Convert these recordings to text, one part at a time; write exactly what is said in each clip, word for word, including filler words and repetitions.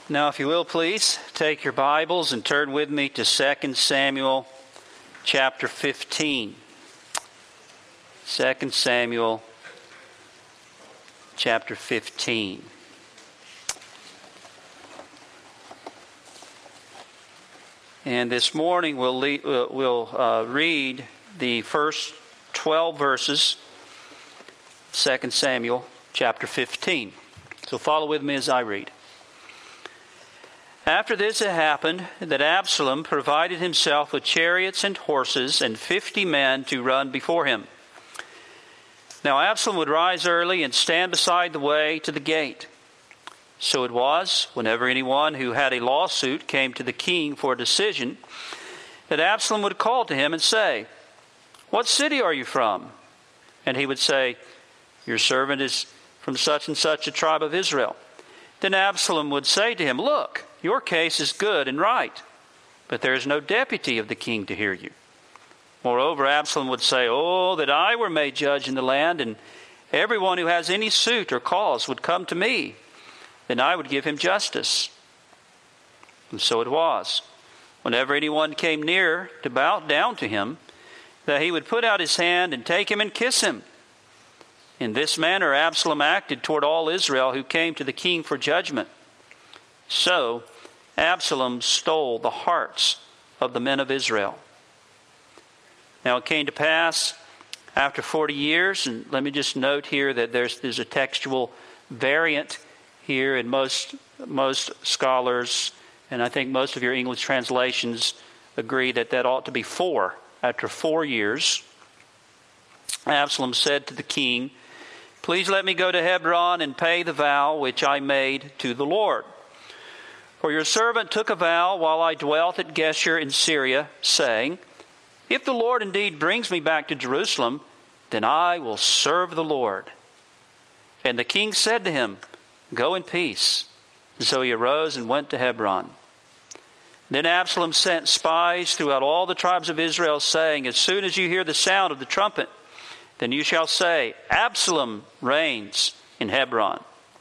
Now, if you will, please take your Bibles and turn with me to Second Samuel chapter fifteen. Second Samuel chapter fifteen. And this morning we'll, le- we'll uh, read the first twelve verses, Second Samuel chapter fifteen. So follow with me as I read. After this it happened that Absalom provided himself with chariots and horses and fifty men to run before him. Now Absalom would rise early and stand beside the way to the gate. So it was, whenever anyone who had a lawsuit came to the king for a decision, that Absalom would call to him and say, "What city are you from?" And he would say, "Your servant is from such and such a tribe of Israel." Then Absalom would say to him, "Look, your case is good and right, but there is no deputy of the king to hear you." Moreover, Absalom would say, "Oh, that I were made judge in the land, and everyone who has any suit or cause would come to me. Then I would give him justice." And so it was, whenever anyone came near to bow down to him, that he would put out his hand and take him and kiss him. In this manner Absalom acted toward all Israel who came to the king for judgment. So Absalom stole the hearts of the men of Israel. Now it came to pass after forty years, and let me just note here that there's, there's a textual variant here in most, most scholars, and I think most of your English translations agree that that ought to be four. After four years, Absalom said to the king, "Please let me go to Hebron and pay the vow which I made to the Lord. For your servant took a vow while I dwelt at Geshur in Syria, saying, 'If the Lord indeed brings me back to Jerusalem, then I will serve the Lord.' And the king said to him, 'Go in peace.' And so he arose and went to Hebron. Then Absalom sent spies throughout all the tribes of Israel, saying, 'As soon as you hear the sound of the trumpet, then you shall say, Absalom reigns in Hebron.'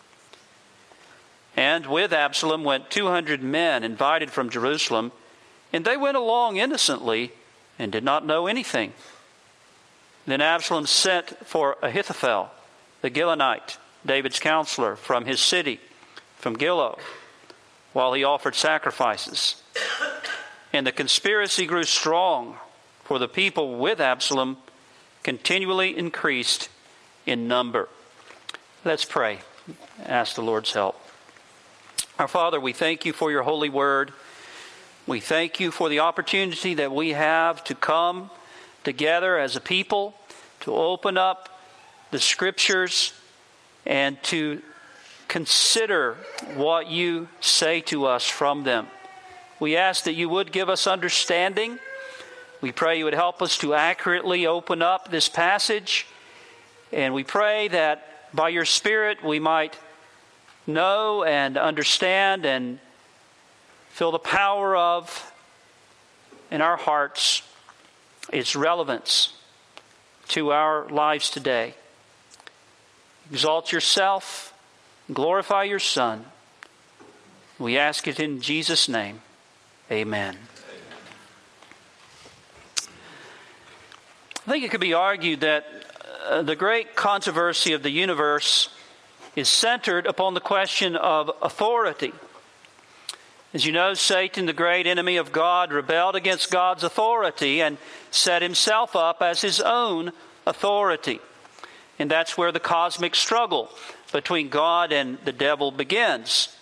And with Absalom went two hundred men invited from Jerusalem, and they went along innocently and did not know anything. Then Absalom sent for Ahithophel, the Gilonite, David's counselor, from his city, from Gilo, while he offered sacrifices. And the conspiracy grew strong, for the people with Absalom continually increased in number." Let's pray. Ask the Lord's help. Our Father, we thank you for your holy word. We thank you for the opportunity that we have to come together as a people, to open up the scriptures and to consider what you say to us from them. We ask that you would give us understanding. We pray you would help us to accurately open up this passage. And we pray that by your Spirit we might know and understand and feel the power of, in our hearts, its relevance to our lives today. Exalt yourself, glorify your Son. We ask it in Jesus' name. Amen. I think it could be argued that uh, the great controversy of the universe is centered upon the question of authority. As you know, Satan, the great enemy of God, rebelled against God's authority and set himself up as his own authority. And that's where the cosmic struggle between God and the devil begins.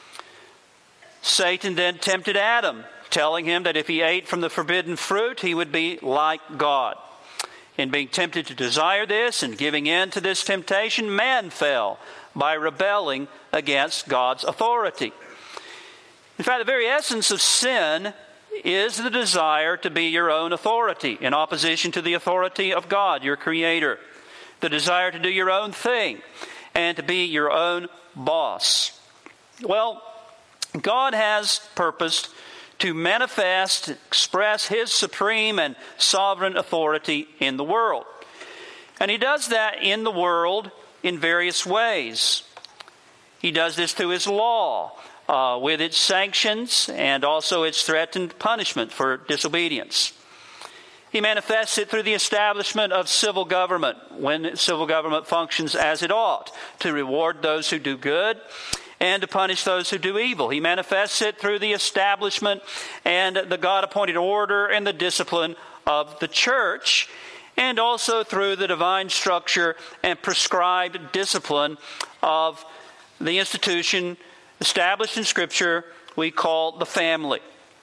Satan then tempted Adam, telling him that if he ate from the forbidden fruit, he would be like God. In being tempted to desire this and giving in to this temptation, man fell by rebelling against God's authority. In fact, the very essence of sin is the desire to be your own authority in opposition to the authority of God, your Creator. The desire to do your own thing and to be your own boss. Well, God has purposed to manifest, express His supreme and sovereign authority in the world. And He does that in the world in various ways. He does this through his law, uh, with its sanctions and also its threatened punishment for disobedience. He manifests it through the establishment of civil government, when civil government functions as it ought, to reward those who do good and to punish those who do evil. He manifests it through the establishment and the God-appointed order and the discipline of the church, and also through the divine structure and prescribed discipline of the institution established in Scripture we call the family.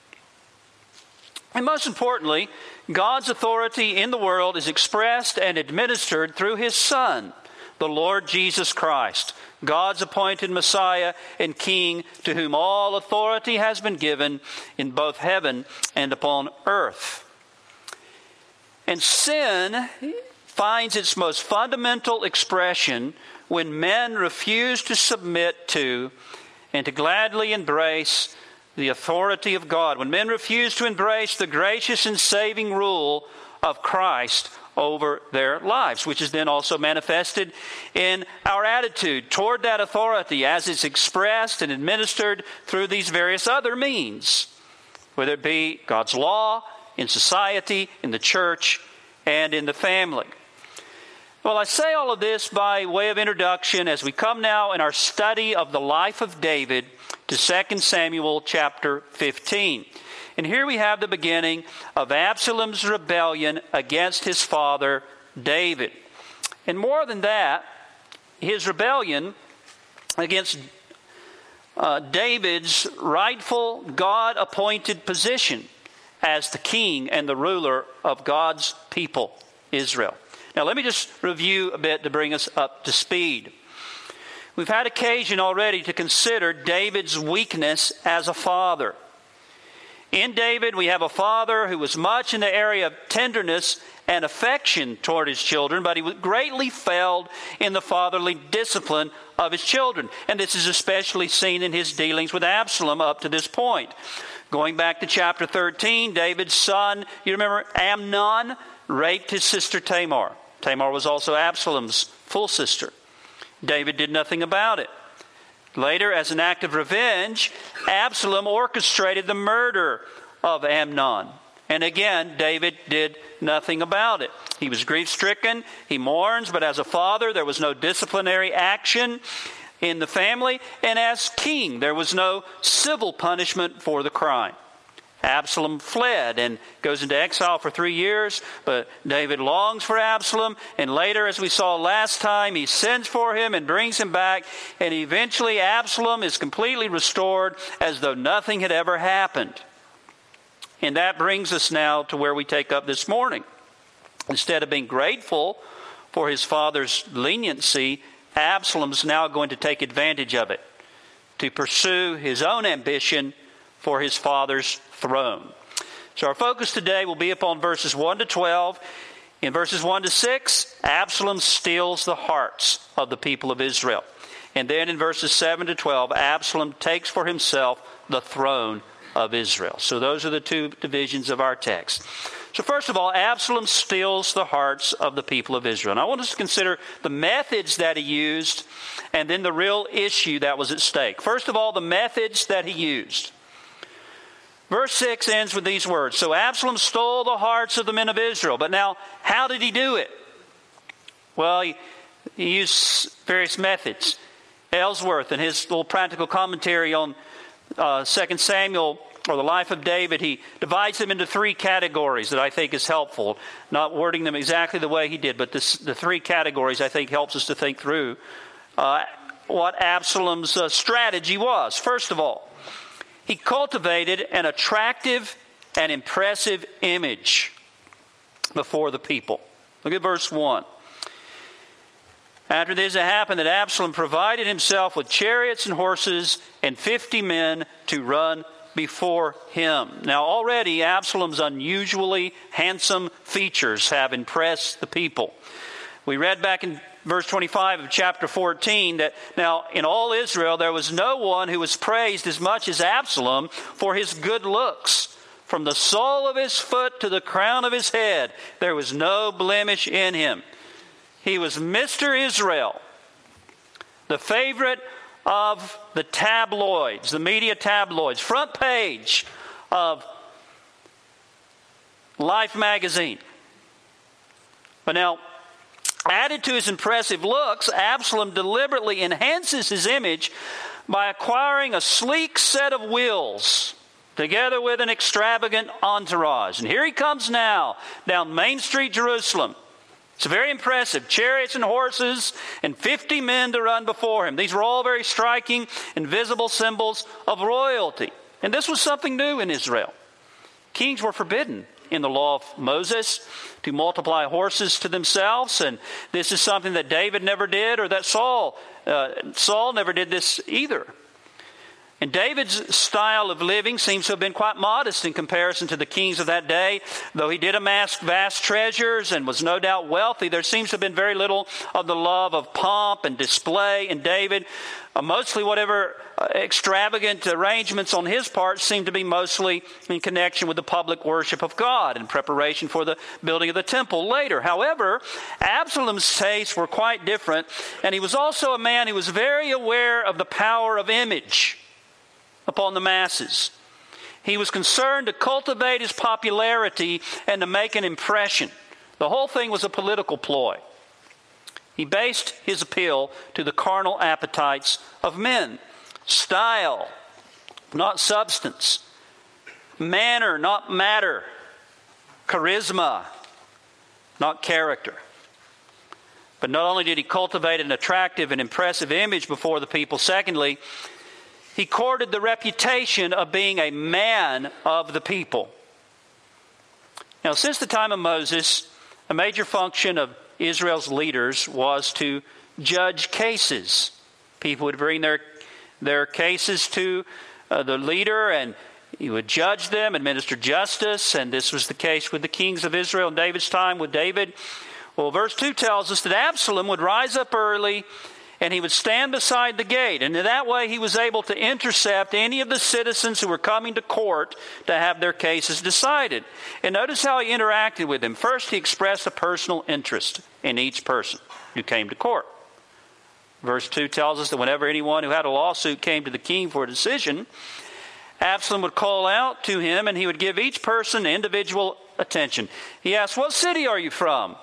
And most importantly, God's authority in the world is expressed and administered through His Son, the Lord Jesus Christ, God's appointed Messiah and King, to whom all authority has been given in both heaven and upon earth. And sin finds its most fundamental expression when men refuse to submit to and to gladly embrace the authority of God. When men refuse to embrace the gracious and saving rule of Christ over their lives, which is then also manifested in our attitude toward that authority as it's expressed and administered through these various other means, whether it be God's law, in society, in the church, and in the family. Well, I say all of this by way of introduction as we come now in our study of the life of David to Second Samuel chapter fifteen. And here we have the beginning of Absalom's rebellion against his father David. And more than that, his rebellion against uh, David's rightful God-appointed position as the king and the ruler of God's people, Israel. Now let me just review a bit to bring us up to speed. We've had occasion already to consider David's weakness as a father. In David, we have a father who was much in the area of tenderness and affection toward his children, but he greatly failed in the fatherly discipline of his children. And this is especially seen in his dealings with Absalom up to this point. Going back to chapter thirteen, David's son, you remember Amnon, raped his sister Tamar. Tamar was also Absalom's full sister. David did nothing about it. Later, as an act of revenge, Absalom orchestrated the murder of Amnon. And again, David did nothing about it. He was grief-stricken. He mourns, but as a father, there was no disciplinary action in the family. And as king, there was no civil punishment for the crime. Absalom fled and goes into exile for three years, but David longs for Absalom, and later, as we saw last time, he sends for him and brings him back, and eventually Absalom is completely restored as though nothing had ever happened. And that brings us now to where we take up this morning. Instead of being grateful for his father's leniency, Absalom's now going to take advantage of it to pursue his own ambition for his father's throne. So our focus today will be upon verses one to twelve. In verses one to six, Absalom steals the hearts of the people of Israel. And then in verses seven to twelve, Absalom takes for himself the throne of Israel. So those are the two divisions of our text. So first of all, Absalom steals the hearts of the people of Israel. And I want us to consider the methods that he used and then the real issue that was at stake. First of all, the methods that he used. Verse six ends with these words. So Absalom stole the hearts of the men of Israel. But now, how did he do it? Well, he, he used various methods. Ellsworth, in his little practical commentary on uh, Second Samuel, or the life of David, he divides them into three categories that I think is helpful. Not wording them exactly the way he did, but this, the three categories I think helps us to think through uh, what Absalom's uh, strategy was. First of all, he cultivated an attractive and impressive image before the people. Look at verse one. After this, it happened that Absalom provided himself with chariots and horses and fifty men to run before him. Now already Absalom's unusually handsome features have impressed the people. We read back in verse twenty-five of chapter fourteen that now in all Israel there was no one who was praised as much as Absalom for his good looks. From the sole of his foot to the crown of his head, there was no blemish in him. He was Mister Israel, the favorite of the tabloids, the media tabloids, front page of Life magazine. But now, added to his impressive looks, Absalom deliberately enhances his image by acquiring a sleek set of wheels, together with an extravagant entourage. And here he comes now, down Main Street, Jerusalem. It's very impressive. Chariots and horses and fifty men to run before him. These were all very striking and visible symbols of royalty. And this was something new in Israel. Kings were forbidden in the law of Moses to multiply horses to themselves. And this is something that David never did, or that Saul, uh, Saul never did this either. And David's style of living seems to have been quite modest in comparison to the kings of that day. Though he did amass vast treasures and was no doubt wealthy, there seems to have been very little of the love of pomp and display in David. Uh, mostly whatever uh, extravagant arrangements on his part seemed to be mostly in connection with the public worship of God in preparation for the building of the temple later. However, Absalom's tastes were quite different, and he was also a man who was very aware of the power of image upon the masses. He was concerned to cultivate his popularity and to make an impression. The whole thing was a political ploy. He based his appeal to the carnal appetites of men. Style, not substance. Manner, not matter. Charisma, not character. But not only did he cultivate an attractive and impressive image before the people, secondly, he courted the reputation of being a man of the people. Now, since the time of Moses, a major function of Israel's leaders was to judge cases. People would bring their, their cases to uh, the leader, and he would judge them, administer justice, and this was the case with the kings of Israel in David's time with David. Well, verse two tells us that Absalom would rise up early and he would stand beside the gate. And in that way, he was able to intercept any of the citizens who were coming to court to have their cases decided. And notice how he interacted with them. First, he expressed a personal interest in each person who came to court. Verse two tells us that whenever anyone who had a lawsuit came to the king for a decision, Absalom would call out to him and he would give each person individual attention. He asked, "What city are you from?"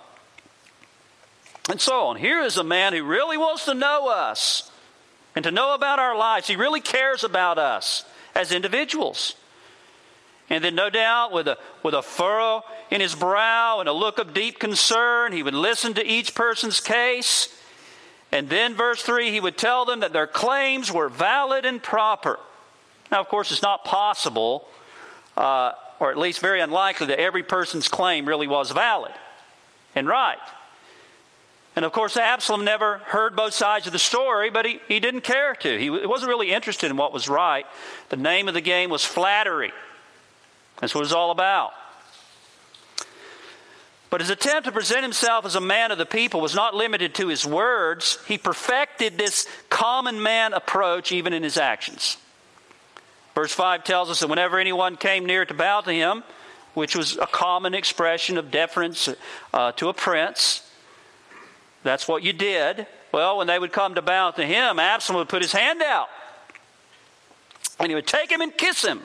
And so on. Here is a man who really wants to know us and to know about our lives. He really cares about us as individuals. And then no doubt with a, with a furrow in his brow and a look of deep concern, he would listen to each person's case. And then verse three, he would tell them that their claims were valid and proper. Now, of course, it's not possible, uh, or at least very unlikely, that every person's claim really was valid and right. And of course, Absalom never heard both sides of the story, but he, he didn't care to. He wasn't really interested in what was right. The name of the game was flattery. That's what it was all about. But his attempt to present himself as a man of the people was not limited to his words. He perfected this common man approach even in his actions. Verse five tells us that whenever anyone came near to bow to him, which was a common expression of deference uh, to a prince, that's what you did. Well, when they would come to bow to him, Absalom would put his hand out. And he would take him and kiss him.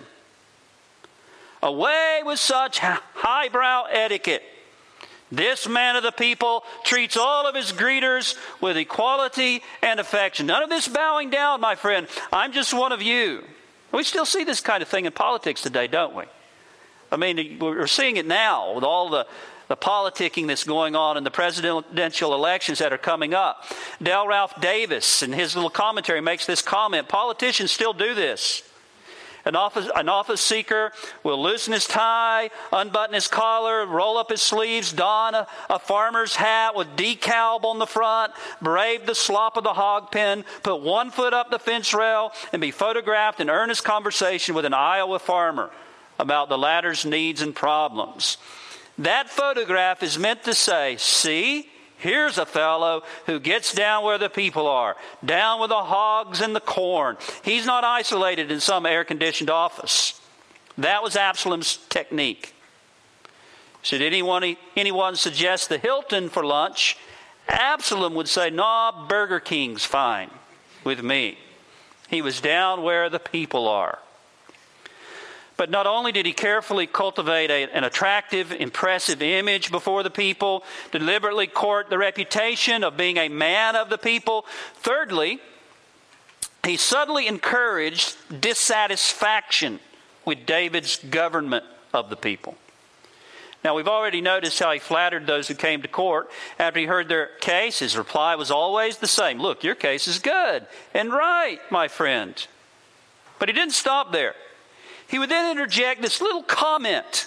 Away with such highbrow etiquette. This man of the people treats all of his greeters with equality and affection. None of this bowing down, my friend. I'm just one of you. We still see this kind of thing in politics today, don't we? I mean, we're seeing it now with all the The politicking that's going on in the presidential elections that are coming up. Del Ralph Davis, in his little commentary, makes this comment: politicians still do this. An office, an office seeker will loosen his tie, unbutton his collar, roll up his sleeves, don a, a farmer's hat with decal on the front, brave the slop of the hog pen, put one foot up the fence rail, and be photographed in earnest conversation with an Iowa farmer about the latter's needs and problems. That photograph is meant to say, see, here's a fellow who gets down where the people are, down with the hogs and the corn. He's not isolated in some air-conditioned office. That was Absalom's technique. Should anyone, anyone suggest the Hilton for lunch, Absalom would say, "No, Burger King's fine with me." He was down where the people are. But not only did he carefully cultivate a, an attractive, impressive image before the people, deliberately court the reputation of being a man of the people, thirdly, he subtly encouraged dissatisfaction with David's government of the people. Now, we've already noticed how he flattered those who came to court. After he heard their case, his reply was always the same. Look, your case is good and right, my friend. But he didn't stop there. He would then interject this little comment,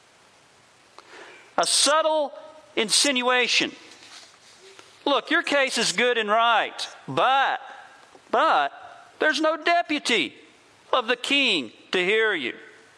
a subtle insinuation. Look, your case is good and right, but, but, there's no deputy of the king to hear you.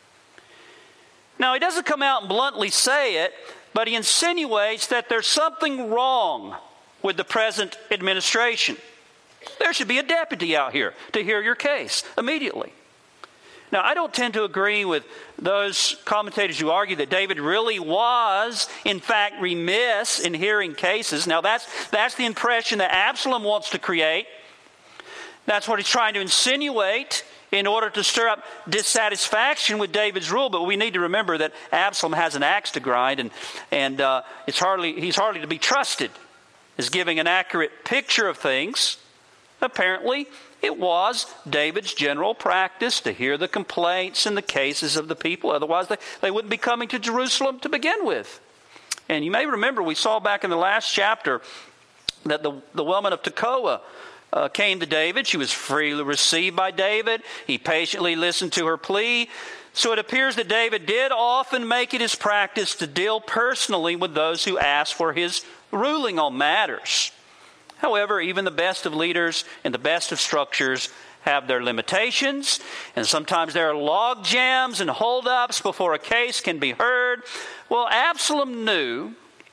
Now, he doesn't come out and bluntly say it, but he insinuates that there's something wrong with the present administration. There should be a deputy out here to hear your case immediately. Now, I don't tend to agree with those commentators who argue that David really was, in fact, remiss in hearing cases. Now, that's, that's the impression that Absalom wants to create. That's what he's trying to insinuate in order to stir up dissatisfaction with David's rule. But we need to remember that Absalom has an axe to grind, and, and uh, it's hardly he's hardly to be trusted as giving an accurate picture of things. Apparently, it was David's general practice to hear the complaints and the cases of the people. Otherwise, they, they wouldn't be coming to Jerusalem to begin with. And you may remember we saw back in the last chapter that the, the woman of Tekoa Uh, came to David. She was freely received by David. He patiently listened to her plea. So it appears that David did often make it his practice to deal personally with those who asked for his ruling on matters. However, even the best of leaders and the best of structures have their limitations, and sometimes there are log jams and holdups before a case can be heard. Well, Absalom knew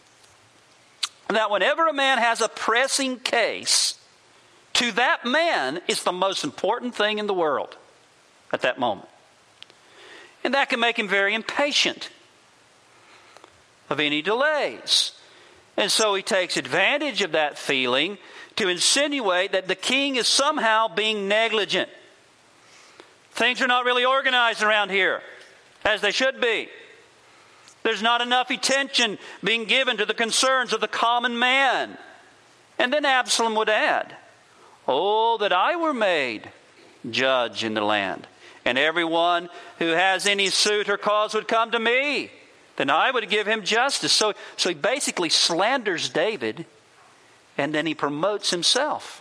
that whenever a man has a pressing case, to that man, it's the most important thing in the world at that moment. And that can make him very impatient of any delays. And so he takes advantage of that feeling to insinuate that the king is somehow being negligent. Things are not really organized around here as they should be. There's not enough attention being given to the concerns of the common man. And then Absalom would add, "Oh, that I were made judge in the land, and everyone who has any suit or cause would come to me. Then I would give him justice." So, so he basically slanders David, and then he promotes himself.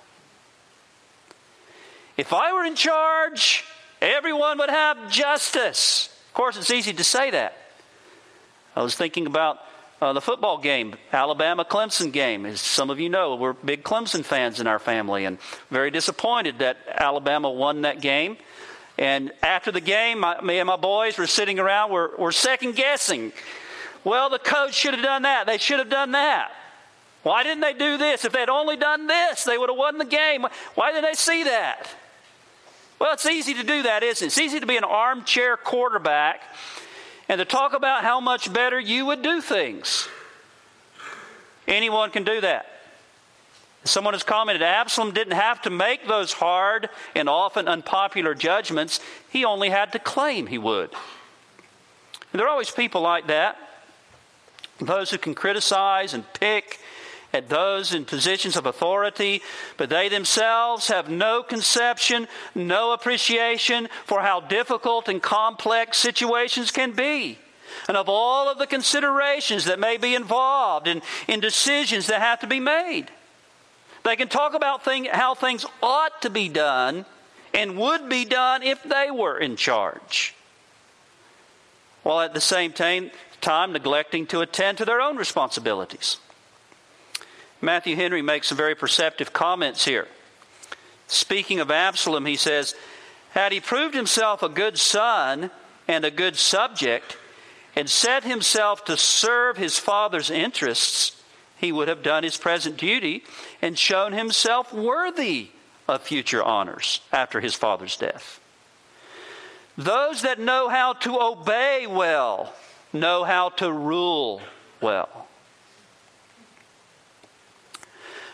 If I were in charge, everyone would have justice. Of course, it's easy to say that. I was thinking about Uh, the football game, Alabama-Clemson game. As some of you know, we're big Clemson fans in our family, and very disappointed that Alabama won that game. And after the game, my, me and my boys were sitting around, we're, we're second-guessing. Well, the coach should have done that. They should have done that. Why didn't they do this? If they'd only done this, they would have won the game. Why didn't they see that? Well, it's easy to do that, isn't it? It's easy to be an armchair quarterback and to talk about how much better you would do things. Anyone can do that. Someone has commented, Absalom didn't have to make those hard and often unpopular judgments. He only had to claim he would. And there are always people like that. Those who can criticize and pick at those in positions of authority, but they themselves have no conception, no appreciation for how difficult and complex situations can be, and of all of the considerations that may be involved in, in decisions that have to be made. They can talk about thing, how things ought to be done and would be done if they were in charge, while at the same time, time neglecting to attend to their own responsibilities. Matthew Henry makes some very perceptive comments here. Speaking of Absalom, he says, had he proved himself a good son and a good subject and set himself to serve his father's interests, he would have done his present duty and shown himself worthy of future honors after his father's death. Those that know how to obey well know how to rule well.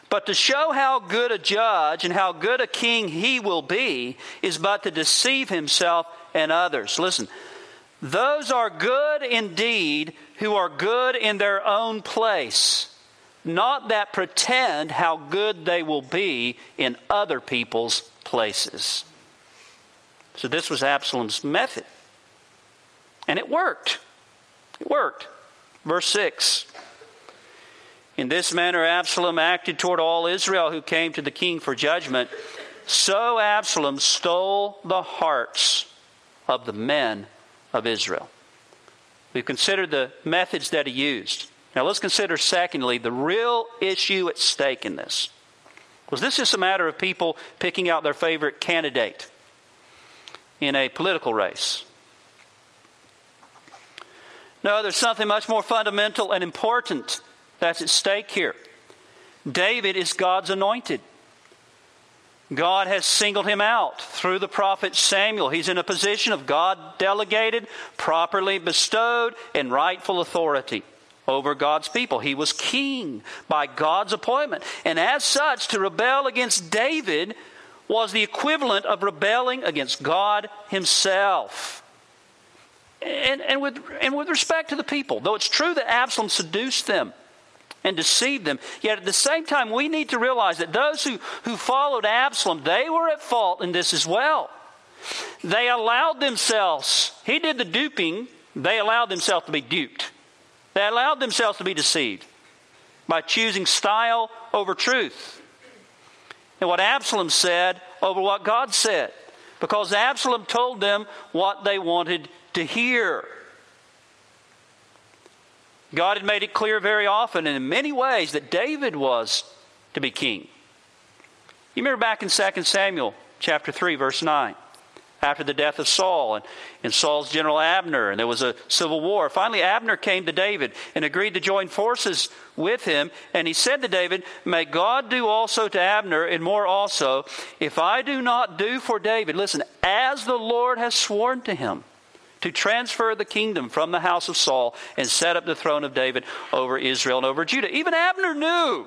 But to show how good a judge and how good a king he will be is but to deceive himself and others. Listen, those are good indeed who are good in their own place, not that pretend how good they will be in other people's places. So this was Absalom's method. And it worked. It worked. Verse six. In this manner Absalom acted toward all Israel who came to the king for judgment. So Absalom stole the hearts of the men of Israel. We've considered the methods that he used. Now let's consider, secondly, the real issue at stake in this. Was this just a matter of people picking out their favorite candidate in a political race? No, there's something much more fundamental and important that's at stake here. David is God's anointed. God has singled him out through the prophet Samuel. He's in a position of God-delegated, properly bestowed, and rightful authority over God's people. He was king by God's appointment. And as such, to rebel against David was the equivalent of rebelling against God himself. And, and, with, and with respect to the people, though it's true that Absalom seduced them and deceived them, yet at the same time we need to realize that those who, who followed Absalom, they were at fault in this as well. They allowed themselves, he did the duping, they allowed themselves to be duped. They allowed themselves to be deceived by choosing style over truth. And what Absalom said over what God said, because Absalom told them what they wanted to hear. God had made it clear very often and in many ways that David was to be king. You remember back in Second Samuel chapter three, verse nine, after the death of Saul and, and Saul's general Abner, and there was a civil war. Finally, Abner came to David and agreed to join forces with him. And he said to David, "May God do also to Abner, and more also, if I do not do for David," listen, "as the Lord has sworn to him, to transfer the kingdom from the house of Saul and set up the throne of David over Israel and over Judah." Even Abner knew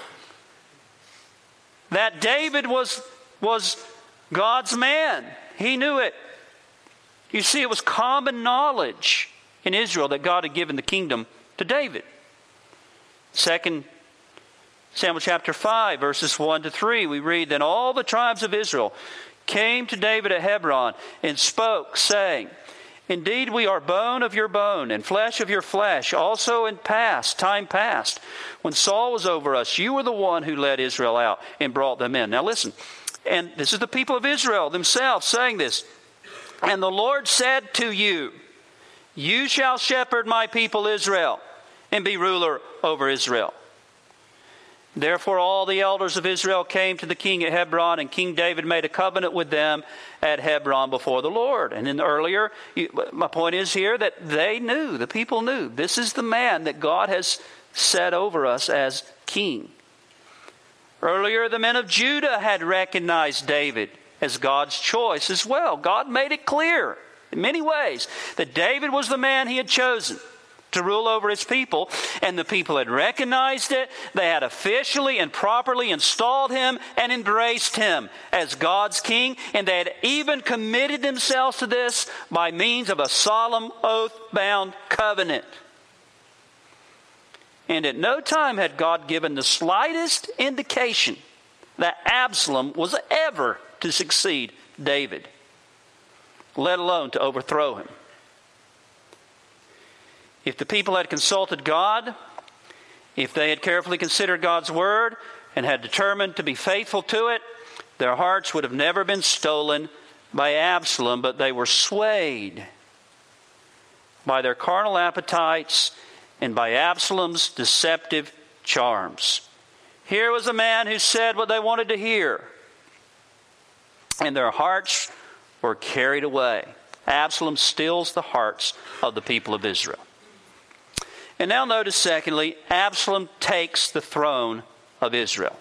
that David was, was God's man. He knew it. You see, it was common knowledge in Israel that God had given the kingdom to David. Second Samuel chapter five, verses one to three, we read, "Then all the tribes of Israel came to David at Hebron and spoke, saying, Indeed, we are bone of your bone and flesh of your flesh. Also in past, time past, when Saul was over us, you were the one who led Israel out and brought them in." Now listen, and this is the people of Israel themselves saying this. "And the Lord said to you, you shall shepherd my people Israel and be ruler over Israel. Therefore all the elders of Israel came to the king at Hebron, and King David made a covenant with them at Hebron before the Lord." And in earlier, my point is here that they knew, the people knew, this is the man that God has set over us as king. Earlier, the men of Judah had recognized David as God's choice as well. God made it clear in many ways that David was the man he had chosen to rule over his people, and the people had recognized it. They had officially and properly installed him and embraced him as God's king, and they had even committed themselves to this by means of a solemn oath-bound covenant. And at no time had God given the slightest indication that Absalom was ever to succeed David, let alone to overthrow him. If the people had consulted God, if they had carefully considered God's word and had determined to be faithful to it, their hearts would have never been stolen by Absalom, but they were swayed by their carnal appetites and by Absalom's deceptive charms. Here was a man who said what they wanted to hear, and their hearts were carried away. Absalom steals the hearts of the people of Israel. And now notice, secondly, Absalom takes the throne of Israel.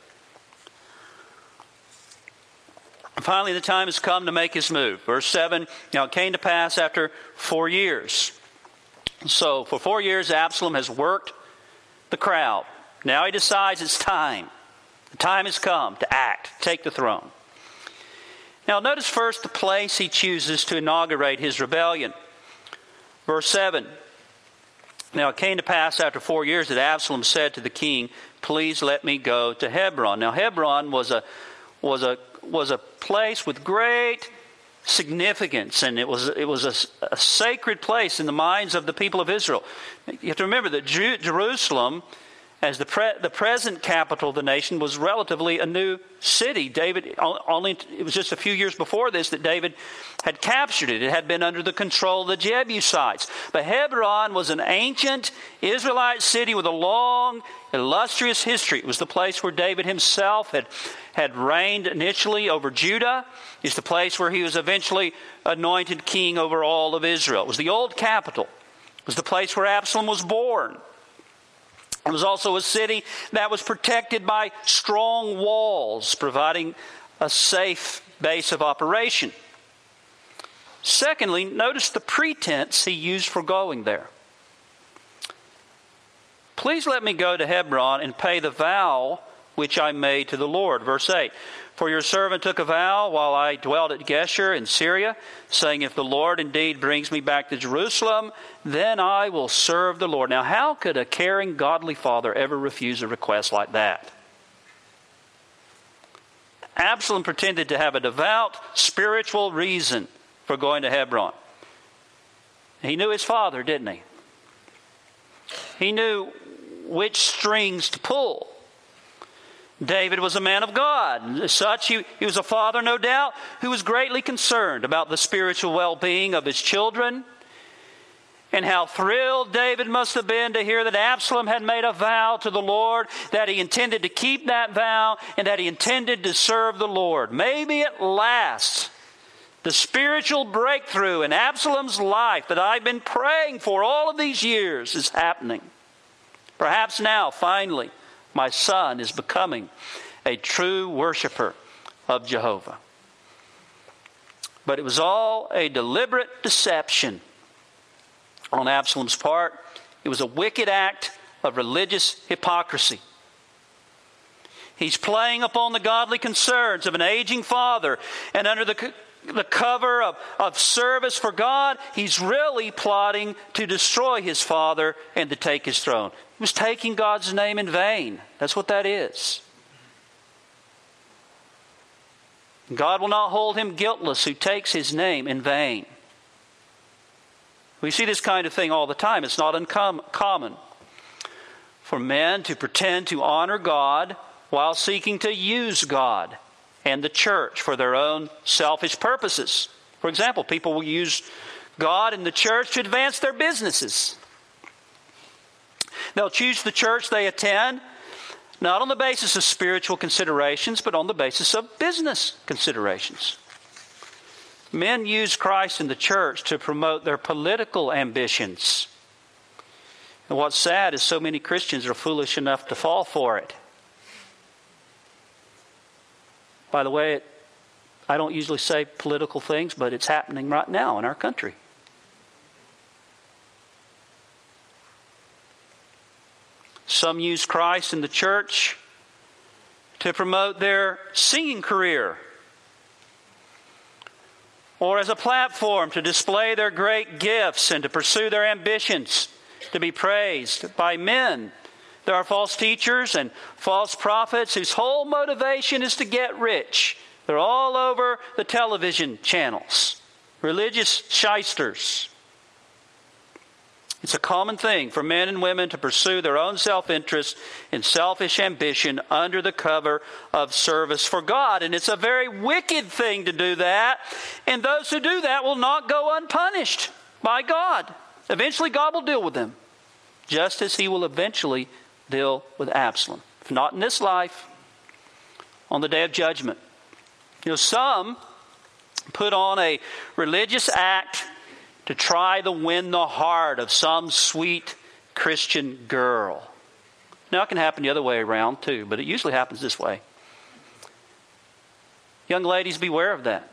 And finally, the time has come to make his move. Verse seven, "Now it came to pass after four years." So for four years, Absalom has worked the crowd. Now he decides it's time. The time has come to act, take the throne. Now notice first the place he chooses to inaugurate his rebellion. Verse seven. Now it came to pass after four years that Absalom said to the king, "Please let me go to Hebron." Now Hebron was a was a was a place with great significance, and it was it was a, a sacred place in the minds of the people of Israel. You have to remember that Jew, Jerusalem, as the pre, the present capital of the nation, was relatively a new city. David only it was just a few years before this that David had captured it. It had been under the control of the Jebusites. But Hebron was an ancient Israelite city with a long, illustrious history. It was the place where David himself had had reigned initially over Judah. It's the place where he was eventually anointed king over all of Israel. It was the old capital. It was the place where Absalom was born. It was also a city that was protected by strong walls, providing a safe base of operation. Secondly, notice the pretense he used for going there. "Please let me go to Hebron and pay the vow which I made to the Lord." Verse eight. "For your servant took a vow while I dwelt at Geshur in Syria, saying, if the Lord indeed brings me back to Jerusalem, then I will serve the Lord." Now, how could a caring, godly father ever refuse a request like that? Absalom pretended to have a devout, spiritual reason for going to Hebron. He knew his father, didn't he? He knew which strings to pull. David was a man of God. As such, he, he was a father, no doubt, who was greatly concerned about the spiritual well-being of his children. And how thrilled David must have been to hear that Absalom had made a vow to the Lord, that he intended to keep that vow, and that he intended to serve the Lord. Maybe at last, the spiritual breakthrough in Absalom's life that I've been praying for all of these years is happening. Perhaps now, finally, my son is becoming a true worshiper of Jehovah. But it was all a deliberate deception on Absalom's part. It was a wicked act of religious hypocrisy. He's playing upon the godly concerns of an aging father, and under the, the cover of, of service for God, he's really plotting to destroy his father and to take his throne. He was taking God's name in vain. That's what that is. God will not hold him guiltless who takes his name in vain. We see this kind of thing all the time. It's not uncommon for men to pretend to honor God while seeking to use God and the church for their own selfish purposes. For example, people will use God and the church to advance their businesses. They'll choose the church they attend not on the basis of spiritual considerations, but on the basis of business considerations. Men use Christ and the church to promote their political ambitions. And what's sad is so many Christians are foolish enough to fall for it. By the way, I don't usually say political things, but it's happening right now in our country. Some use Christ and the church to promote their singing career, or as a platform to display their great gifts and to pursue their ambitions to be praised by men. There are false teachers and false prophets whose whole motivation is to get rich. They're all over the television channels. Religious shysters. It's a common thing for men and women to pursue their own self-interest and selfish ambition under the cover of service for God. And it's a very wicked thing to do that. And those who do that will not go unpunished by God. Eventually God will deal with them, just as he will eventually deal with Absalom. If not in this life, on the day of judgment. You know, some put on a religious act to try to win the heart of some sweet Christian girl. Now, it can happen the other way around too, but it usually happens this way. Young ladies, beware of that.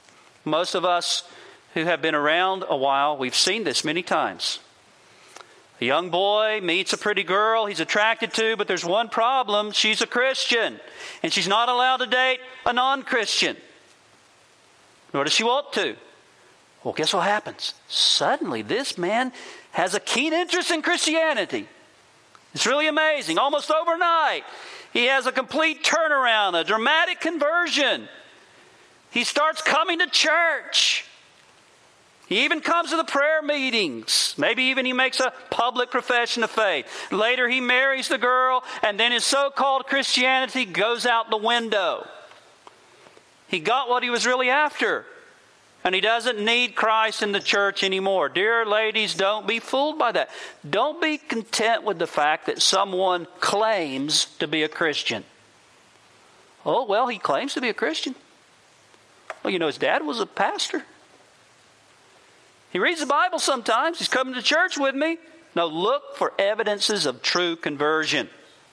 Most of us who have been around a while, we've seen this many times. A young boy meets a pretty girl he's attracted to, but there's one problem. She's a Christian, and she's not allowed to date a non-Christian. Nor does she want to. Well, guess what happens? Suddenly, this man has a keen interest in Christianity. It's really amazing. Almost overnight, he has a complete turnaround, a dramatic conversion. He starts coming to church. He even comes to the prayer meetings. Maybe even he makes a public profession of faith. Later he marries the girl, and then his so-called Christianity goes out the window. He got what he was really after, and he doesn't need Christ in the church anymore. Dear ladies, don't be fooled by that. Don't be content with the fact that someone claims to be a Christian. Oh, well, he claims to be a Christian. Well, you know, his dad was a pastor. He reads the Bible sometimes. He's coming to church with me. No, look for evidences of true conversion.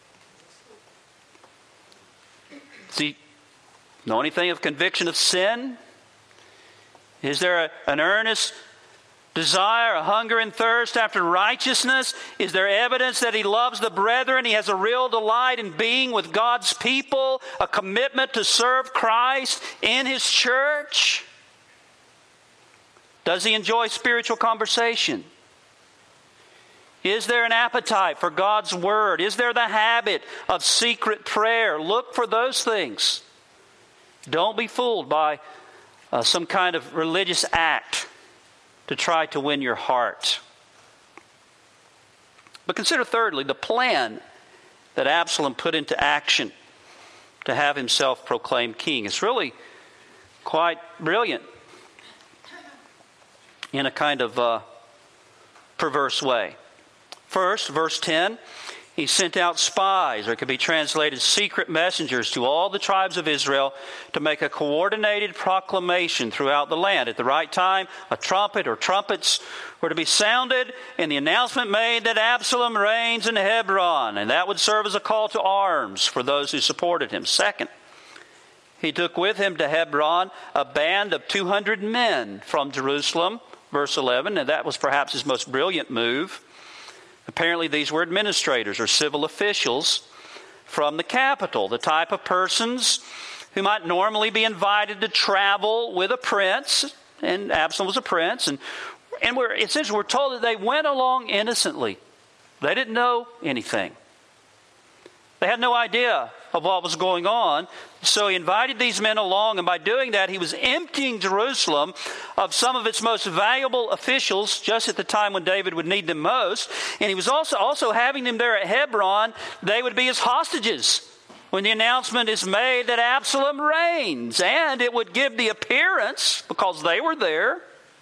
See, know anything of conviction of sin? Is there a, an earnest desire, a hunger and thirst after righteousness? Is there evidence that he loves the brethren? He has a real delight in being with God's people, a commitment to serve Christ in his church? Does he enjoy spiritual conversation? Is there an appetite for God's word? Is there the habit of secret prayer? Look for those things. Don't be fooled by uh, some kind of religious act to try to win your heart. But consider thirdly, the plan that Absalom put into action to have himself proclaimed king. It's really quite brilliant in a kind of uh, perverse way. First, verse ten, he sent out spies, or it could be translated secret messengers, to all the tribes of Israel to make a coordinated proclamation throughout the land. At the right time, a trumpet or trumpets were to be sounded, and the announcement made that Absalom reigns in Hebron, and that would serve as a call to arms for those who supported him. Second, he took with him to Hebron a band of two hundred men from Jerusalem, verse eleven, and that was perhaps his most brilliant move. Apparently these were administrators or civil officials from the capital, the type of persons who might normally be invited to travel with a prince, and Absalom was a prince, and, and we're, it says we're told that they went along innocently. They didn't know anything. They had no idea of what was going on. So he invited these men along, and by doing that, he was emptying Jerusalem of some of its most valuable officials just at the time when David would need them most. And he was also, also having them there at Hebron. They would be his hostages when the announcement is made that Absalom reigns. And it would give the appearance, because they were there,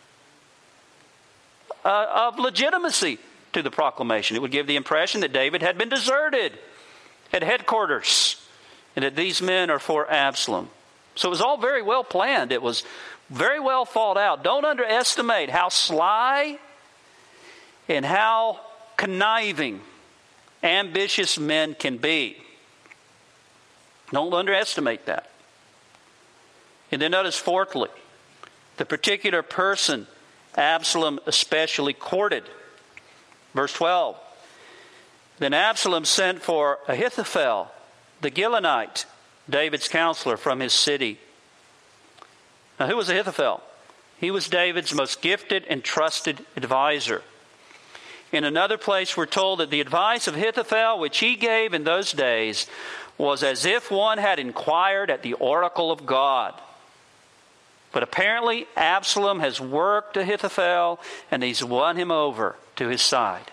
uh, of legitimacy to the proclamation. It would give the impression that David had been deserted at headquarters, and that these men are for Absalom. So it was all very well planned. It was very well thought out. Don't underestimate how sly and how conniving ambitious men can be. Don't underestimate that. And then notice fourthly, the particular person Absalom especially courted. Verse twelve. Then Absalom sent for Ahithophel, the Gilonite, David's counselor from his city. Now, who was Ahithophel? He was David's most gifted and trusted advisor. In another place, we're told that the advice of Ahithophel, which he gave in those days, was as if one had inquired at the oracle of God. But apparently, Absalom has worked Ahithophel, and he's won him over to his side.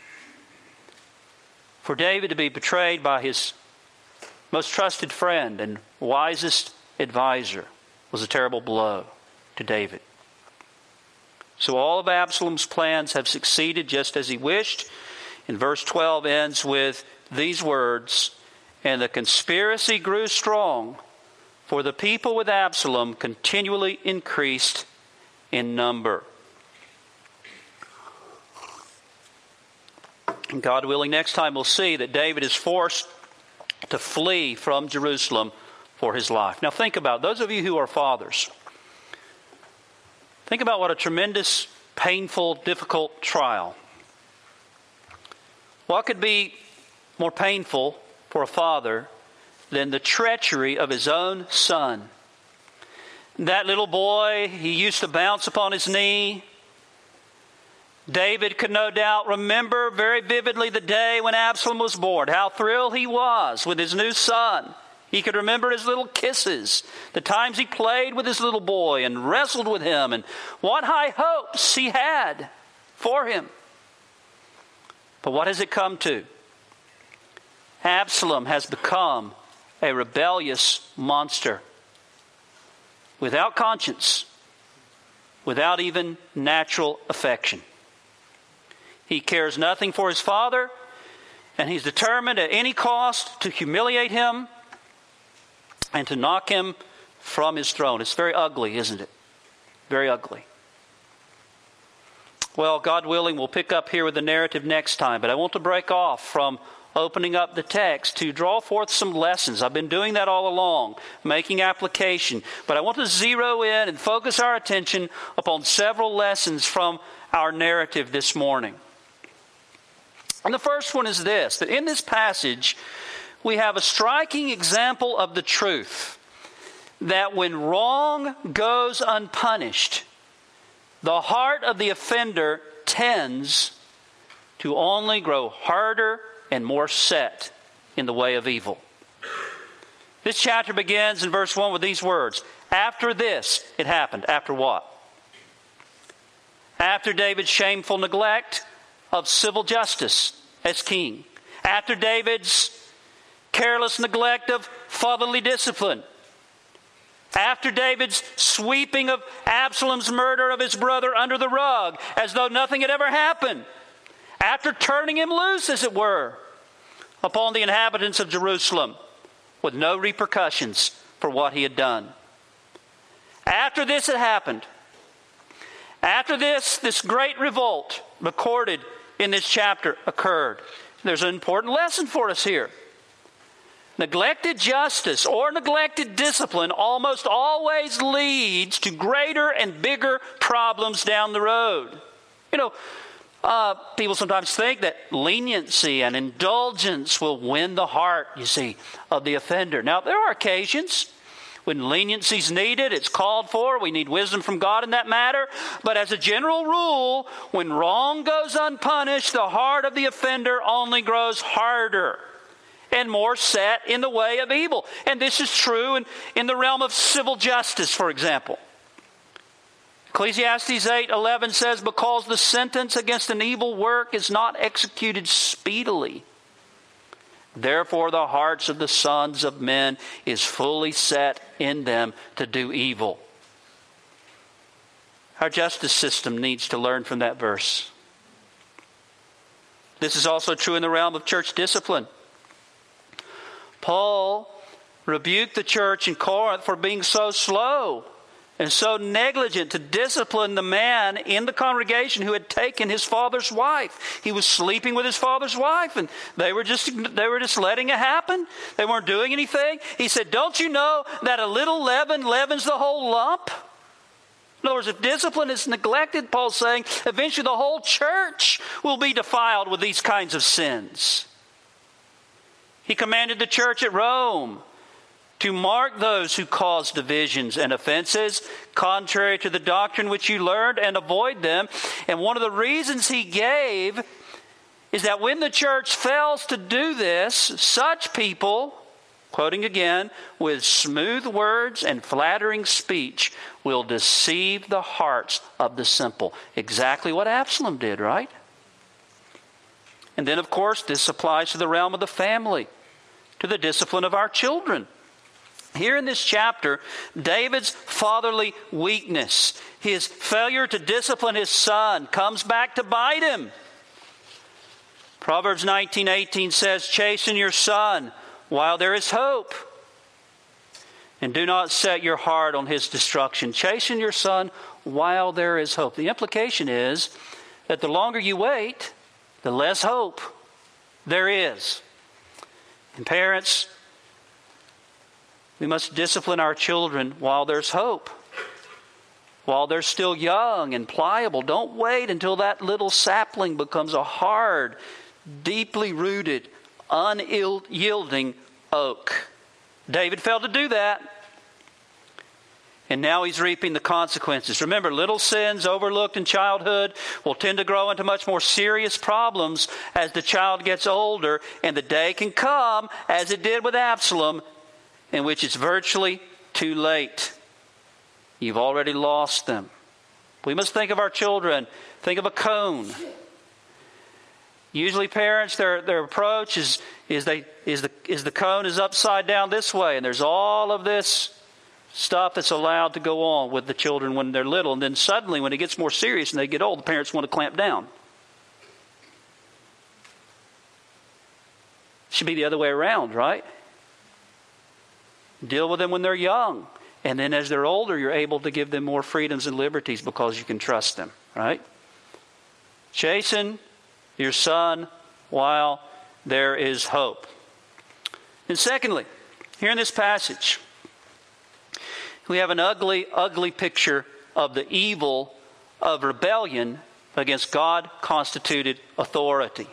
For David to be betrayed by his most trusted friend and wisest advisor was a terrible blow to David. So all of Absalom's plans have succeeded just as he wished. And verse twelve ends with these words, "And the conspiracy grew strong, for the people with Absalom continually increased in number." God willing, next time we'll see that David is forced to flee from Jerusalem for his life. Now think about it. Those of you who are fathers, think about what a tremendous, painful, difficult trial What could be more painful for a father than the treachery of his own son? That little boy, he used to bounce upon his knee. David could no doubt remember very vividly the day when Absalom was born, how thrilled he was with his new son. He could remember his little kisses, the times he played with his little boy and wrestled with him, and what high hopes he had for him. But what has it come to? Absalom has become a rebellious monster, without conscience, without even natural affection. He cares nothing for his father, and he's determined at any cost to humiliate him and to knock him from his throne. It's very ugly, isn't it? Very ugly. Well, God willing, we'll pick up here with the narrative next time, but I want to break off from opening up the text to draw forth some lessons. I've been doing that all along, making application, but I want to zero in and focus our attention upon several lessons from our narrative this morning. And the first one is this, that in this passage, we have a striking example of the truth that when wrong goes unpunished, the heart of the offender tends to only grow harder and more set in the way of evil. This chapter begins in verse one with these words. After this, it happened. After what? After David's shameful neglect of civil justice as king. After David's careless neglect of fatherly discipline. After David's sweeping of Absalom's murder of his brother under the rug, as though nothing had ever happened. After turning him loose, as it were, upon the inhabitants of Jerusalem, with no repercussions for what he had done. After this had happened, after this, this great revolt recorded in this chapter occurred. There's an important lesson for us here. Neglected justice or neglected discipline almost always leads to greater and bigger problems down the road. You know, uh, people sometimes think that leniency and indulgence will win the heart, you see, of the offender. Now, there are occasions when leniency is needed, it's called for. We need wisdom from God in that matter. But as a general rule, when wrong goes unpunished, the heart of the offender only grows harder and more set in the way of evil. And this is true in, in the realm of civil justice, for example. Ecclesiastes eight eleven says, because the sentence against an evil work is not executed speedily, therefore the hearts of the sons of men is fully set in them to do evil. Our justice system needs to learn from that verse. This is also true in the realm of church discipline. Paul rebuked the church in Corinth for being so slow and so negligent to discipline the man in the congregation who had taken his father's wife. He was sleeping with his father's wife, and they were just they were just letting it happen. They weren't doing anything. He said, don't you know that a little leaven leavens the whole lump? In other words, if discipline is neglected, Paul's saying, eventually the whole church will be defiled with these kinds of sins. He commanded the church at Rome to mark those who cause divisions and offenses contrary to the doctrine which you learned, and avoid them. And one of the reasons he gave is that when the church fails to do this, such people, quoting again, with smooth words and flattering speech will deceive the hearts of the simple. Exactly what Absalom did, right? And then, of course, this applies to the realm of the family, to the discipline of our children. Here in this chapter, David's fatherly weakness, his failure to discipline his son, comes back to bite him. Proverbs nineteen eighteen says, chasten your son while there is hope, and do not set your heart on his destruction. Chasten your son while there is hope. The implication is that the longer you wait, the less hope there is. And parents, we must discipline our children while there's hope, while they're still young and pliable. Don't wait until that little sapling becomes a hard, deeply rooted, unyielding oak. David failed to do that. And now he's reaping the consequences. Remember, little sins overlooked in childhood will tend to grow into much more serious problems as the child gets older. And the day can come, as it did with Absalom, in which it's virtually too late. You've already lost them. We must think of our children. Think of a cone. Usually parents, their, their approach is, is, they, is, the, is the cone is upside down this way. And there's all of this stuff that's allowed to go on with the children when they're little. And then suddenly when it gets more serious and they get old, the parents want to clamp down. It should be the other way around, right? Deal with them when they're young. And then as they're older, you're able to give them more freedoms and liberties because you can trust them, right? Chasten your son while there is hope. And secondly, here in this passage, we have an ugly, ugly picture of the evil of rebellion against God-constituted authority.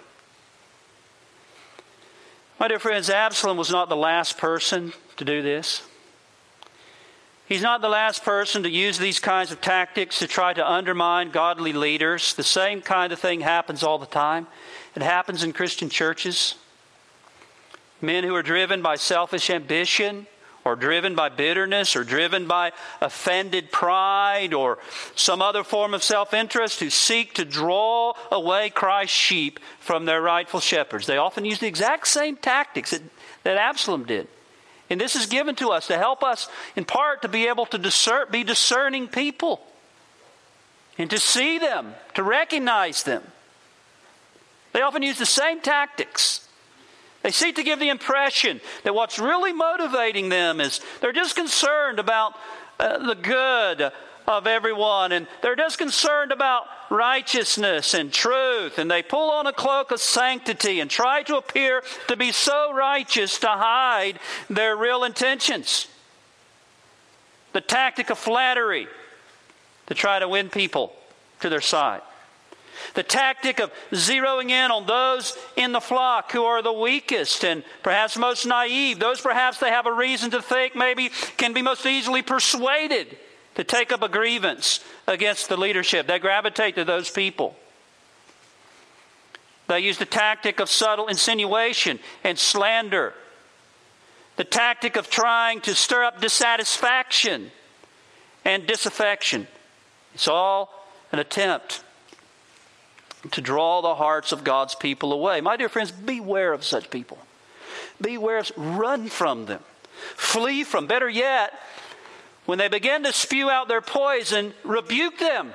My dear friends, Absalom was not the last person to do this. He's not the last person to use these kinds of tactics to try to undermine godly leaders. The same kind of thing happens all the time. It happens in Christian churches. Men who are driven by selfish ambition, or driven by bitterness, or driven by offended pride, or some other form of self-interest, who seek to draw away Christ's sheep from their rightful shepherds. They often use the exact same tactics that, that Absalom did. And this is given to us to help us, in part, to be able to discern, be discerning people. And to see them, to recognize them. They often use the same tactics. They seek to give the impression that what's really motivating them is they're just concerned about uh, the good of everyone. And they're just concerned about righteousness and truth. And they pull on a cloak of sanctity and try to appear to be so righteous to hide their real intentions. The tactic of flattery to try to win people to their side. The tactic of zeroing in on those in the flock who are the weakest and perhaps most naive. Those perhaps they have a reason to think maybe can be most easily persuaded to take up a grievance against the leadership. They gravitate to those people. They use the tactic of subtle insinuation and slander. The tactic of trying to stir up dissatisfaction and disaffection. It's all an attempt to draw the hearts of God's people away. My dear friends, beware of such people. Beware of, run from them. Flee from, better yet, when they begin to spew out their poison, rebuke them.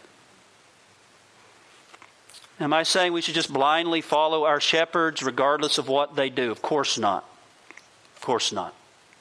Am I saying we should just blindly follow our shepherds regardless of what they do? Of course not. Of course not.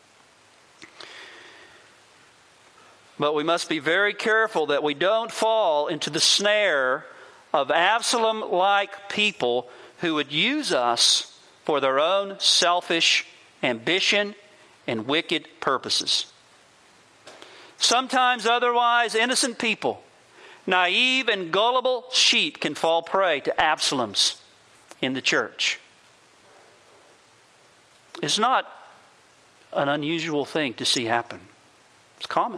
But we must be very careful that we don't fall into the snare of Absalom-like people who would use us for their own selfish ambition and wicked purposes. Sometimes otherwise innocent people, naive and gullible sheep, can fall prey to Absaloms in the church. It's not an unusual thing to see happen. It's common.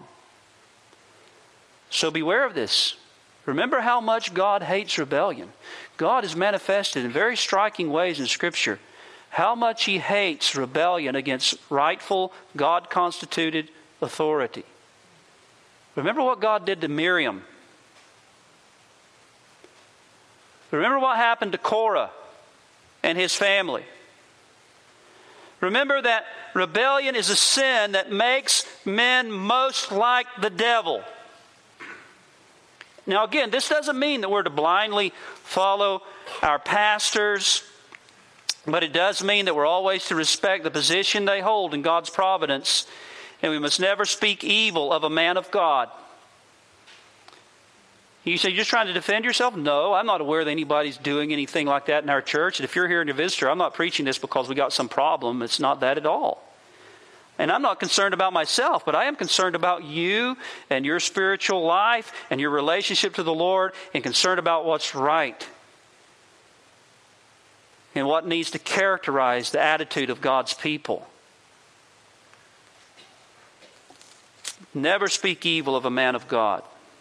So beware of this. Remember how much God hates rebellion. God has manifested in very striking ways in Scripture how much He hates rebellion against rightful, God-constituted authority. Remember what God did to Miriam. Remember what happened to Korah and his family. Remember that rebellion is a sin that makes men most like the devil. Now again, this doesn't mean that we're to blindly follow our pastors, but it does mean that we're always to respect the position they hold in God's providence, and we must never speak evil of a man of God. You say, you're just trying to defend yourself? No, I'm not aware that anybody's doing anything like that in our church. And if you're here and a visitor, I'm not preaching this because we got some problem. It's not that at all. And I'm not concerned about myself, but I am concerned about you and your spiritual life and your relationship to the Lord, and concerned about what's right. and what needs to characterize the attitude of God's people. Never speak evil of a man of God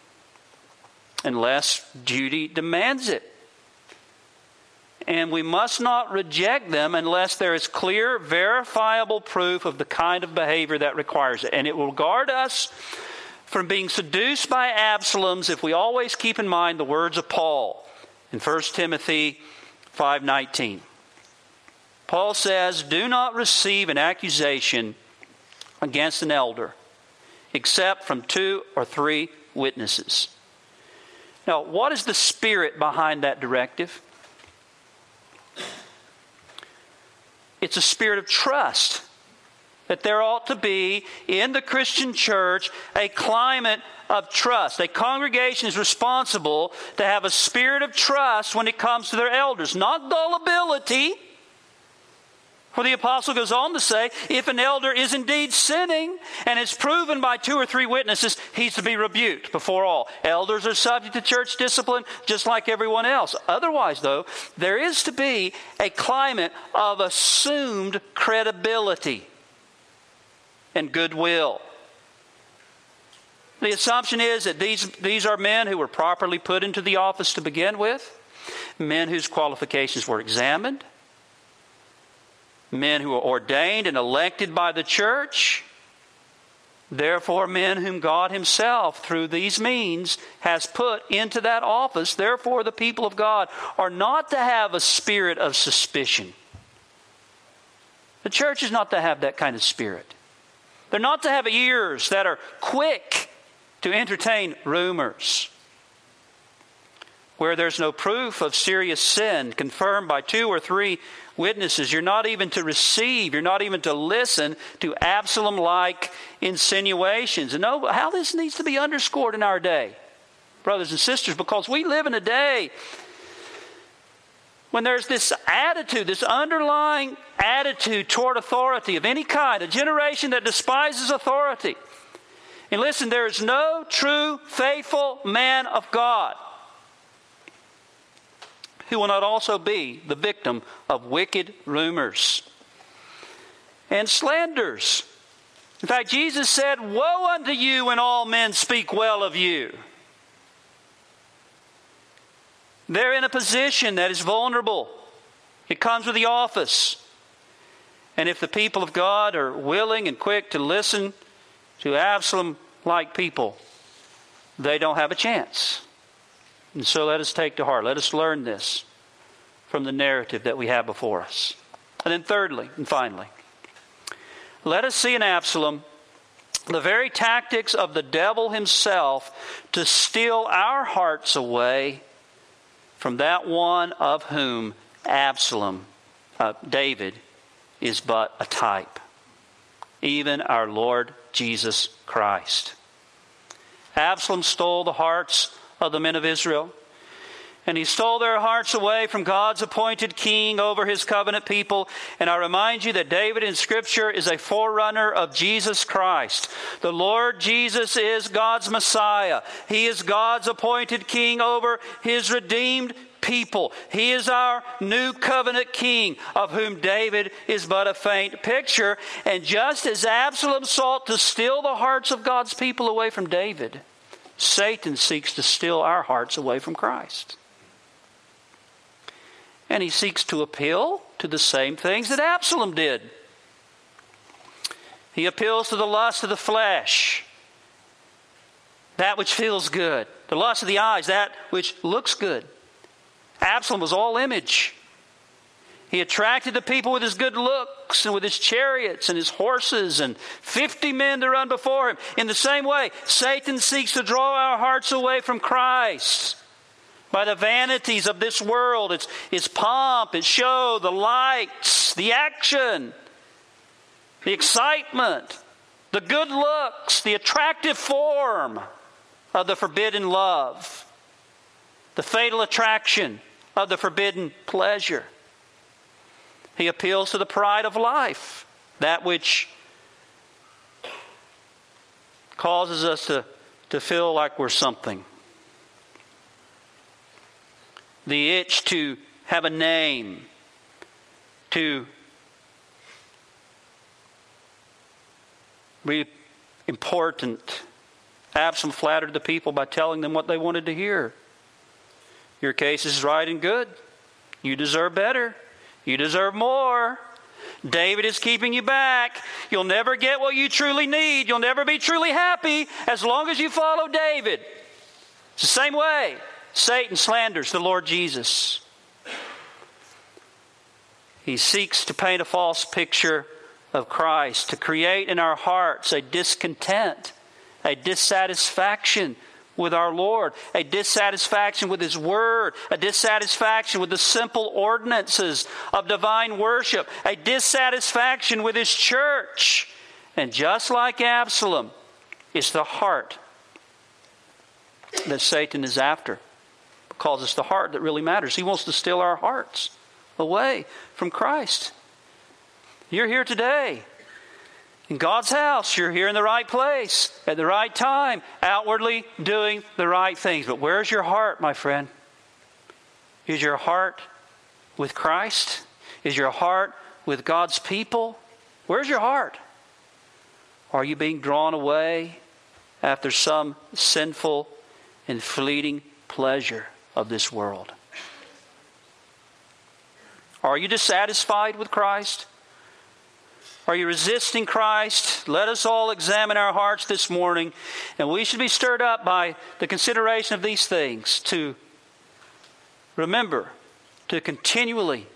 unless duty demands it. And we must not reject them unless there is clear, verifiable proof of the kind of behavior that requires it. And it will guard us from being seduced by Absaloms if we always keep in mind the words of Paul in First Timothy five nineteen. Paul says, "Do not receive an accusation against an elder except from two or three witnesses." Now, what is the spirit behind that directive? It's a spirit of trust. That there ought to be in the Christian church a climate of trust. A congregation is responsible to have a spirit of trust when it comes to their elders, not gullibility. For the apostle goes on to say, if an elder is indeed sinning and it's proven by two or three witnesses, he's to be rebuked before all. Elders are subject to church discipline just like everyone else. Otherwise, though, there is to be a climate of assumed credibility and goodwill. The assumption is that these, these are men who were properly put into the office to begin with, men whose qualifications were examined, men who were ordained and elected by the church, therefore men whom God Himself, through these means, has put into that office. Therefore the people of God are not to have a spirit of suspicion. The church is not to have that kind of spirit. They're not to have ears that are quick to entertain rumors. Where there's no proof of serious sin confirmed by two or three witnesses, you're not even to receive, you're not even to listen to Absalom-like insinuations. And know how this needs to be underscored in our day, brothers and sisters, because we live in a day when there's this attitude, this underlying attitude toward authority of any kind, a generation that despises authority. And listen, there is no true, faithful man of God who will not also be the victim of wicked rumors and slanders. In fact, Jesus said, "Woe unto you when all men speak well of you." They're in a position that is vulnerable. It comes with the office. And if the people of God are willing and quick to listen to Absalom-like people, they don't have a chance. And so let us take to heart. Let us learn this from the narrative that we have before us. And then thirdly and finally, let us see in Absalom the very tactics of the devil himself to steal our hearts away from that one of whom Absalom, uh, David, is but a type. Even our Lord Jesus Christ. Absalom stole the hearts of the men of Israel. And he stole their hearts away from God's appointed king over His covenant people. And I remind you that David in Scripture is a forerunner of Jesus Christ. The Lord Jesus is God's Messiah. He is God's appointed king over His redeemed people. He is our new covenant king, of whom David is but a faint picture. And just as Absalom sought to steal the hearts of God's people away from David, Satan seeks to steal our hearts away from Christ. And he seeks to appeal to the same things that Absalom did. He appeals to the lust of the flesh, that which feels good. The lust of the eyes, that which looks good. Absalom was all image. He attracted the people with his good looks and with his chariots and his horses and fifty men to run before him. In the same way, Satan seeks to draw our hearts away from Christ by the vanities of this world, its, its pomp, its show, the lights, the action, the excitement, the good looks, the attractive form of the forbidden love, the fatal attraction of the forbidden pleasure. He appeals to the pride of life, that which causes us to, to feel like we're something. The itch to have a name, to be important. Absalom flattered the people by telling them what they wanted to hear. Your case is right and good. You deserve better. You deserve more. David is keeping you back. You'll never get what you truly need. You'll never be truly happy as long as you follow David. It's the same way Satan slanders the Lord Jesus. He seeks to paint a false picture of Christ, to create in our hearts a discontent, a dissatisfaction with our Lord, a dissatisfaction with His Word, a dissatisfaction with the simple ordinances of divine worship, a dissatisfaction with His church. And just like Absalom, it's the heart that Satan is after, because it's the heart that really matters. He wants to steal our hearts away from Christ. You're here today in God's house. You're here in the right place at the right time, outwardly doing the right things. But where's your heart, my friend? Is your heart with Christ? Is your heart with God's people? Where's your heart? Are you being drawn away after some sinful and fleeting pleasure of this world? Are you dissatisfied with Christ? Are you resisting Christ? Let us all examine our hearts this morning, and we should be stirred up by the consideration of these things, to remember to continually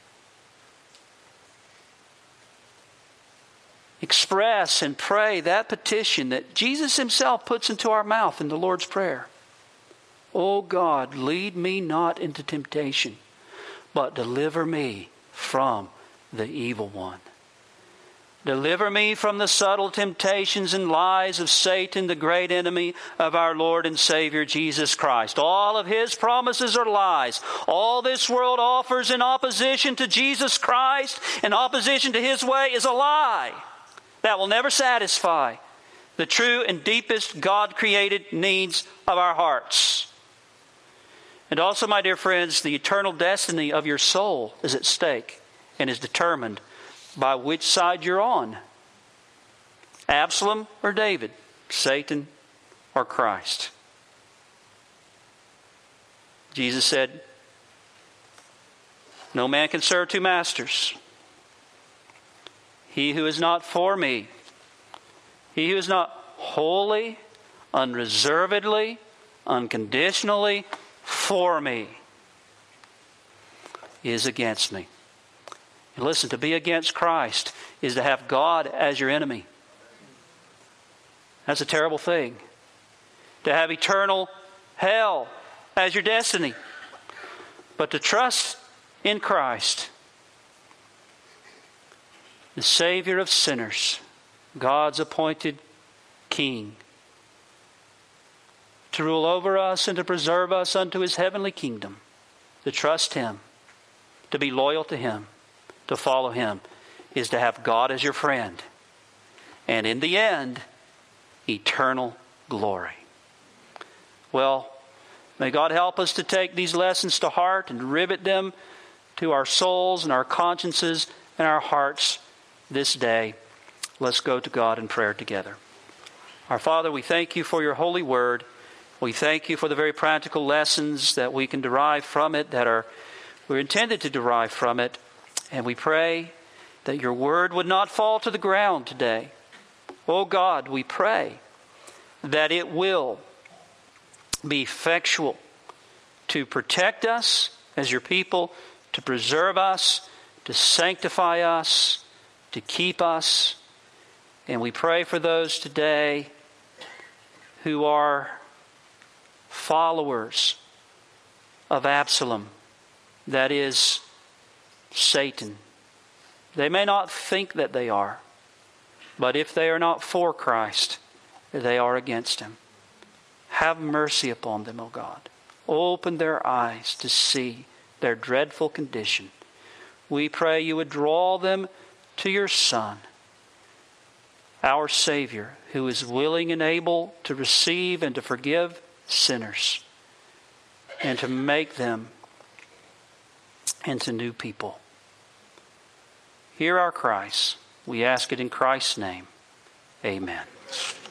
express and pray that petition that Jesus Himself puts into our mouth in the Lord's Prayer. O God, lead me not into temptation, but deliver me from the evil one. Deliver me from the subtle temptations and lies of Satan, the great enemy of our Lord and Savior Jesus Christ. All of His promises are lies. All this world offers in opposition to Jesus Christ, in opposition to His way, is a lie that will never satisfy the true and deepest God-created needs of our hearts. And also, my dear friends, the eternal destiny of your soul is at stake and is determined by which side you're on. Absalom or David, Satan or Christ. Jesus said, no man can serve two masters. He who is not for me, he who is not wholly, unreservedly, unconditionally for me, is against me. And listen, to be against Christ is to have God as your enemy. That's a terrible thing. To have eternal hell as your destiny. But to trust in Christ, the Savior of sinners, God's appointed King, to rule over us and to preserve us unto His heavenly kingdom, to trust Him, to be loyal to Him, to follow Him, is to have God as your friend. And in the end, eternal glory. Well, may God help us to take these lessons to heart and rivet them to our souls and our consciences and our hearts this day. Let's go to God in prayer together. Our Father, we thank You for Your holy word. We thank You for the very practical lessons that we can derive from it, that are we're intended to derive from it. And we pray that Your word would not fall to the ground today. Oh God, we pray that it will be effectual to protect us as Your people, to preserve us, to sanctify us, to keep us. And we pray for those today who are followers of Absalom, that is, Satan. They may not think that they are, but if they are not for Christ, they are against Him. Have mercy upon them, O God. Open their eyes to see their dreadful condition. We pray You would draw them to Your Son, our Savior, who is willing and able to receive and to forgive sinners and to make them into new people. Hear our cries. We ask it in Christ's name. Amen.